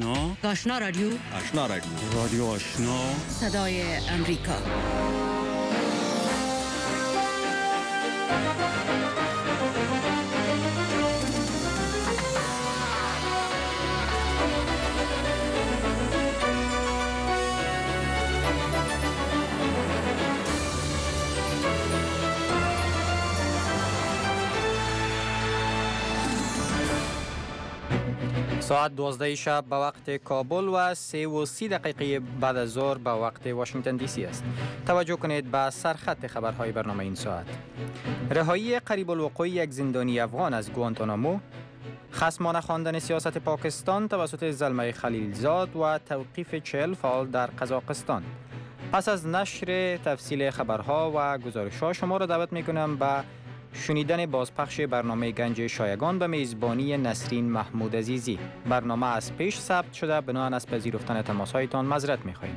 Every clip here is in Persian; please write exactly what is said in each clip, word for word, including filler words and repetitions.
آشنا آشنا رادیو آشنا رادیو رادیو آشنا صدای امریکا. ساعت دوازده شب به وقت کابل و سه و سی دقیقه بعد از ظهر به وقت واشنگتن دی سی است. توجه کنید به سرخط خبرهای برنامه این ساعت. رهایی قریب الوقوع یک زندانی افغان از گوانتانامو، خصمانه خواندن سیاست پاکستان توسط زلمه خلیلزاد و توقیف چهل فعال در قزاقستان. پس از نشر تفصیل خبرها و گزارش‌ها شما را دعوت می‌کنم به شنیدن بازپخش برنامه گنج شایگان به میزبانی نسرین محمود عزیزی. برنامه از پیش ثبت شده، بناهن از پذیرفتن تماس‌هایتان معذرت می‌خواهیم.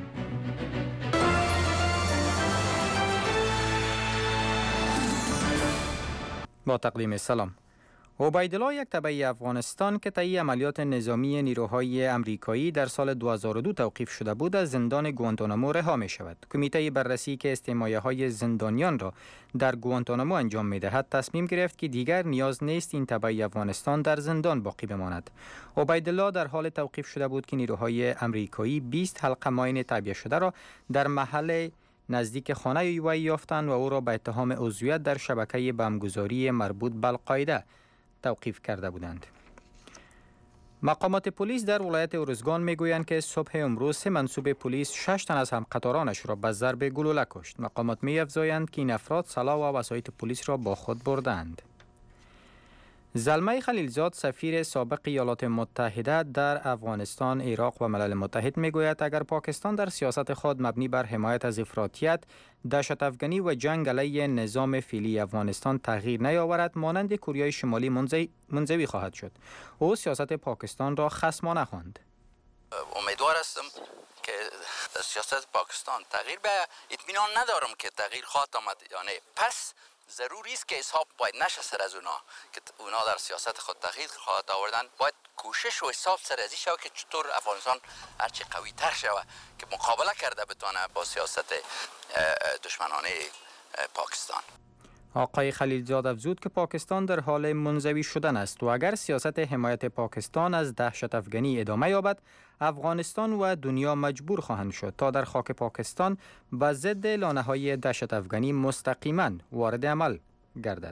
با تقدیم سلام. عبیدالله یک تبعی افغانستان که طی عملیات نظامی نیروهای امریکایی در سال دو هزار و دو توقیف شده بود از زندان گوانتانامو رها می شود. کمیته بررسی که استعمایه های زندانیان را در گوانتانامو انجام می دهد تصمیم گرفت که دیگر نیاز نیست این تبعی افغانستان در زندان باقی بماند. عبیدالله در حال توقیف شده بود که نیروهای امریکایی بیست حلقه ماین تعبیه شده را در محل نزدیک خانه وی یافتند و او را به اتهام عضویت در شبکه بمبگذاری مربوط به القاعده توقیف کرده بودند. مقامات پلیس در ولایت ارزگان میگویند که صبح امروز سه منصوب پلیس شش تن از همقطارانش را به ضرب گلوله کشت. مقامات می‌افزایند که این افراد سلاح و وسایط پلیس را با خود بردند. زلمه خلیلزاد سفیر سابق ایالات متحده در افغانستان، عراق و ملل متحد میگوید اگر پاکستان در سیاست خود مبنی بر حمایت از افراطیت، دهشت افغانی و جنگ علیه نظام فعلی افغانستان تغییر نیاورد، مانند کوریای شمالی منزوی, منزوی خواهد شد. او سیاست پاکستان را خصمانه خواند. امیدوار هستم که سیاست پاکستان تغییر به اطمینان ندارم که تغییر خواهد آمد یا نه. پس ضروری است که حساب باید نشه سر از اونا که اونا در سیاست خود تغییر خواهد آوردن. باید کوشش و حساب سر ازی شود که چطور افغانستان هرچی قوی تر شود که مقابله کرده بتونه با سیاست دشمنانه پاکستان. آقای خلیلزاد افزود که پاکستان در حال منزوی شدن است و اگر سیاست حمایت پاکستان از دهشت افغانی ادامه یابد، افغانستان و دنیا مجبور خواهند شد تا در خاک پاکستان به ضد لانه‌های دهشت افغانی مستقیما وارد عمل گردد.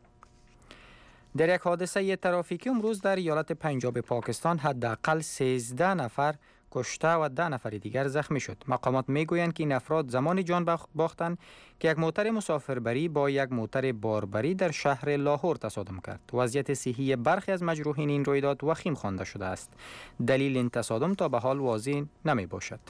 در یک حادثه ترافیکی امروز در ایالت پنجاب پاکستان حداقل سیزده نفر کشته و ده نفر دیگر زخمی شد. مقامات میگویند که این افراد زمان جان باختند که یک موتر مسافربری با یک موتر باربری در شهر لاهور تصادم کرد. وضعیت صحی برخی از مجروحین این رویداد وخیم خوانده شده است. دلیل این تصادم تا به حال واضح نمی باشد.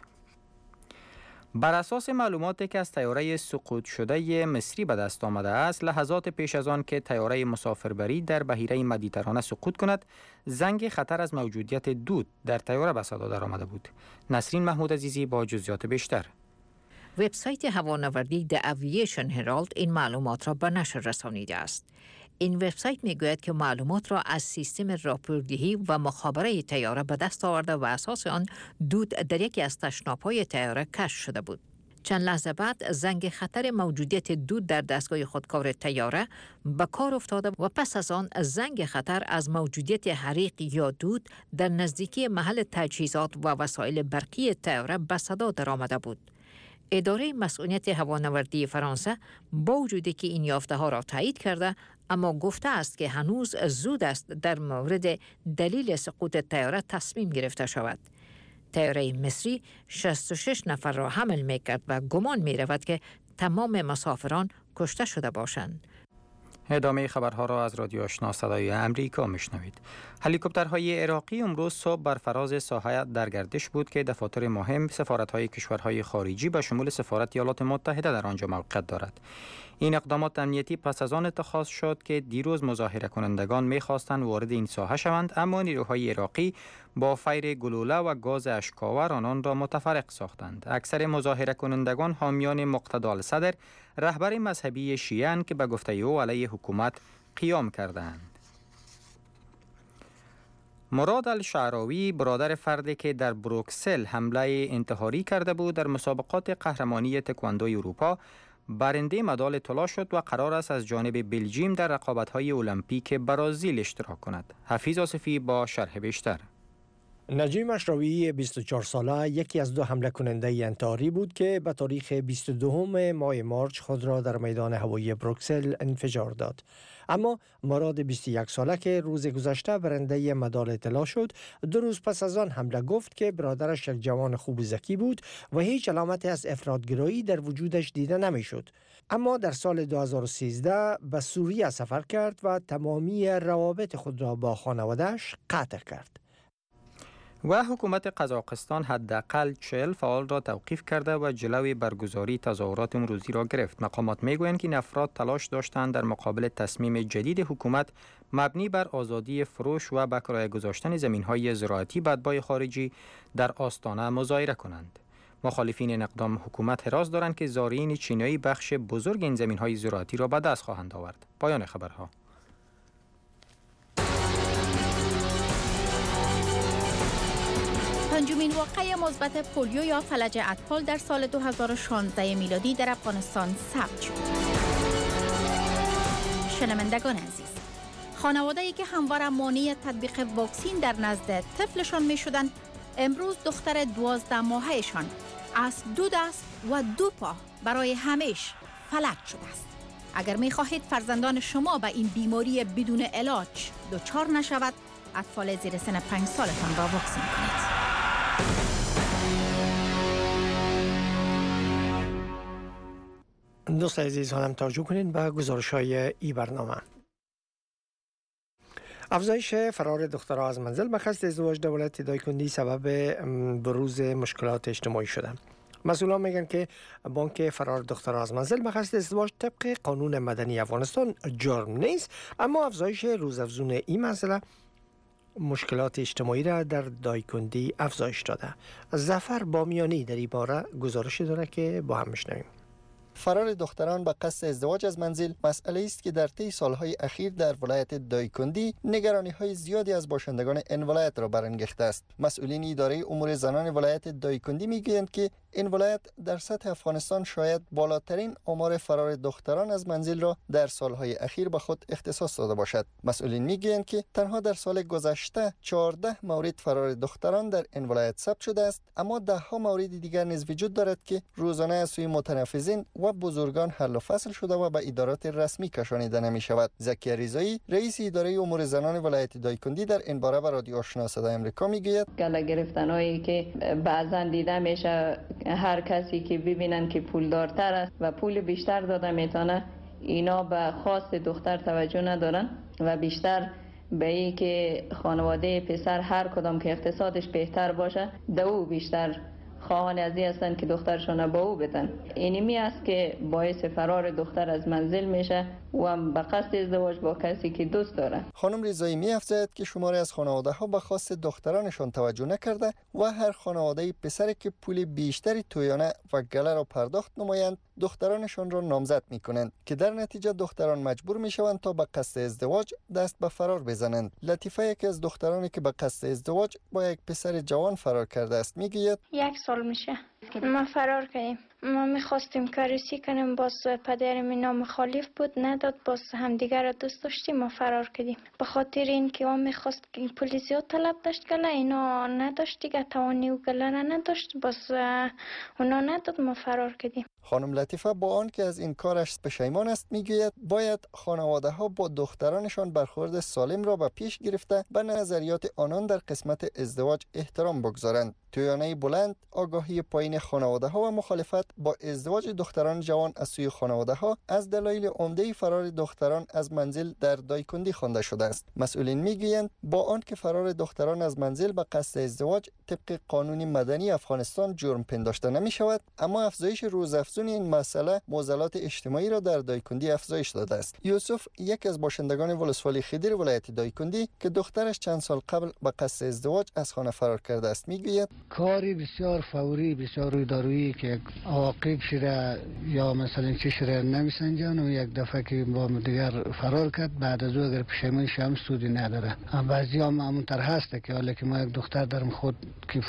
بر اساس معلوماتی که از طیاره سقوط شده مصری به دست آمده است، لحظات پیش از آن که طیاره مسافربری در بحیره مدیترانه سقوط کند، زنگ خطر از موجودیت دود در طیاره به صدا درآمده بود. نسرین محمود عزیزی با جزئیات بیشتر. وبسایت هوانوردی د اوییشن هرالد این معلومات را به نشر رسانیده است. این وبسایت میگوید که معلومات را از سیستم راپوردهی و مخابره طیاره به دست آورده و اساس آن دود در یکی از تشناب‌های طیاره کشف شده بود. چند لحظه بعد زنگ خطر موجودیت دود در دستگاه خودکار طیاره به کار افتاده و پس از آن زنگ خطر از موجودیت حریق یا دود در نزدیکی محل تجهیزات و وسایل برقی طیاره به صدا درآمده بود. اداره مسئولیت هوانوردی فرانسه با وجودی که این یافته ها را تایید کرده، اما گفته است که هنوز زود است در مورد دلیل سقوط طیاره تصمیم گرفته شود. طیاره مصری شصت و شش نفر را حمل می کرد و گمان می رود که تمام مسافران کشته شده باشند. ادامه خبرها را از رادیو آشنا صدای امریکا میشنوید. هلیکوپترهای عراقی امروز صبح بر فراز ساحه در گردش بود که دفاتر مهم سفارت‌های کشورهای خارجی به شمول سفارت ایالات متحده در آنجا موقعیت دارد. این اقدامات امنیتی پس از آن اتخاذ شد که دیروز مظاهره کنندگان می‌خواستند وارد این ساحه شوند، اما نیروهای عراقی با فیر گلوله و گاز اشک‌آور آنان را متفرق ساختند. اکثر مظاهره کنندگان حامیان مقتدی الصدر، رهبر مذهبی شیعه که به گفته او علیه حکومت قیام کردند. مراد الشعراوی برادر فردی که در بروکسل حمله انتحاری کرده بود در مسابقات قهرمانی تکواندوی اروپا برنده مدال طلا شد و قرار است از جانب بلژیم در رقابت‌های المپیک برازیل اشتراک کند. حفیظ آصفی با شرح بیشتر. نجیم اشراوی بیست و چهار ساله یکی از دو حمله کننده انتحاری بود که به تاریخ بیست و دو ماه مارچ خود را در میدان هوایی بروکسل انفجار داد. اما مراد بیست و یک ساله که روز گذشته برنده مدال طلا شد، دو روز پس از آن حمله گفت که برادرش یک جوان خوب و ذکی بود و هیچ علامتی از افراط‌گرایی در وجودش دیده نمیشد. اما در سال دو هزار و سیزده به سوریه سفر کرد و تمامی روابط خود را با خانواده‌اش قطع کرد. و حکومت قزاقستان حداقل چهل فعال را توقیف کرده و جلوی برگزاری تظاهرات امروزی را گرفت. مقامات میگویند که این افراد تلاش داشتند در مقابل تصمیم جدید حکومت مبنی بر آزادی فروش و به کرایه گذاشتن زمین‌های زراعتی به اتباع خارجی در آستانه مظاهره کنند. مخالفین این اقدام حکومت حراس دارند که زارعین چینی بخش بزرگ این زمین‌های زراعتی را به دست خواهند آورد. پایان خبرها. پنجمین واقعه مثبت پولیو یا فلج اطفال در سال دو هزار و شانزده میلادی در افغانستان ثبت شد. شنوندگان عزیز، خانواده‌ای که همواره مانع تطبیق واکسین در نزد طفلشان می‌شدند، امروز دختر دوازده ماهه‌شان از دو دست و دو پا برای همیشه فلج شده است. اگر می‌خواهید فرزندان شما به این بیماری بدون علاج دچار نشود، اطفال زیر سن پنج سالتان را واکسین کنید. دوست عزیز هم توجه کنید به گزارش‌های این برنامه. افزایش فرار دخترها از منزل به قصد ازدواج در ولایت دایکندی سبب بروز مشکلات اجتماعی شده. مسئولان میگن که بانک فرار دخترها از منزل به قصد ازدواج طبق قانون مدنی افغانستان جرم نیست، اما افزایش روزافزون این مسئله مشکلات اجتماعی را در دایکندی افزایش داده. ظفر بامیانی در این باره گزارش داره که با هم میشنویم. فرار دختران به قصد ازدواج از منزل مسئله است که در طی سالهای اخیر در ولایت دایکندی نگرانی‌های زیادی از باشندگان این ولایت را برانگیخته است. مسئولین اداره امور زنان ولایت دایکندی میگویند که این ولایت در سطح افغانستان شاید بالاترین آمار فرار دختران از منزل را در سالهای اخیر به خود اختصاص داده باشد. مسئولین میگویند که تنها در سال گذشته چهارده مورد فرار دختران در این ولایت ثبت شده است، اما ده ها مورد دیگر نیز وجود دارد که روزانه از سوی متنفذین و بزرگان حل و فصل شده و به ادارات رسمی کشانیده نمی شود. زکیه رضایی رئیس اداره امور زنان ولایت دایکندی در این باره به رادیو آشنا صدای آمریکا میگوید گله گرفتنایی که بعضا دیده میشه، هر کسی که ببینن که پولدارتر است و پول بیشتر داده میتونه، اینا به خواست دختر توجه ندارن و بیشتر به این که خانواده پسر هر کدام که اقتصادش بهتر باشه دو بیشتر خواهان ازی هستند که دخترشان با او بدن. اینمی است که باعث فرار دختر از منزل میشه و به قصد ازدواج با کسی که دوست داره. خانم رضایی می‌افزاید که شماری از خانواده‌ها به خواست دخترانشان توجه نکرده و هر خانواده پسری که پول بیشتری تویانه و گله را پرداخت نمایند دخترانشان را نامزد می‌کنند که در نتیجه دختران مجبور می‌شوند تا به قصد ازدواج دست به فرار بزنند. لطیفه یکی از دخترانی که به قصد ازدواج با یک پسر جوان فرار کرده است میگوید یک سال میشه ما فرار کردیم. ما میخواستیم کارسی کنیم، باز پدرم اینا مخالف بود، نداد. باز همدیگر را دوست داشتیم، ما فرار کردیم. به خاطر این که اون میخواست که پلیسیو طلب داشت گله، اینا نداشت دیگه، توانی و گله را نداشت، باز اونا نداد، ما فرار کردیم. خانم لطیفه با آن که از این کارش پشیمان است میگوید باید خانواده ها با دخترانشان برخورد سالم را به پیش گرفته به نظریات آنان در قسمت ازدواج احترام بگذارند. تویانه بلند، آگاهی پایین خانواده ها و مخالفت با ازدواج دختران جوان از سوی خانواده ها از دلایل عمده فرار دختران از منزل در دایکندی خوانده شده است. مسئولین میگویند با آن که فرار دختران از منزل به قصد ازدواج طبق قانون مدنی افغانستان جرم پنداشته نمی شود، اما افزایش روزافزون این مسئله معضلات اجتماعی را در دایکندی افزایش داده است. یوسف یکی از باشندگان ولسوالی خدر ولایت دایکندی که دخترش چند سال قبل به قصد ازدواج از خانه فرار کرده است میگوید کاری بسیار فوری، بسیار رویدارویی که عواقب شده یا مثلا چه شده نمیسنجن و یک دفعه که با دیگر فرار کرد، بعد از او اگر پشیمانی شم سودی نداره. بعضی هم همونطور هسته که حالا که ما یک دختر دارم خود که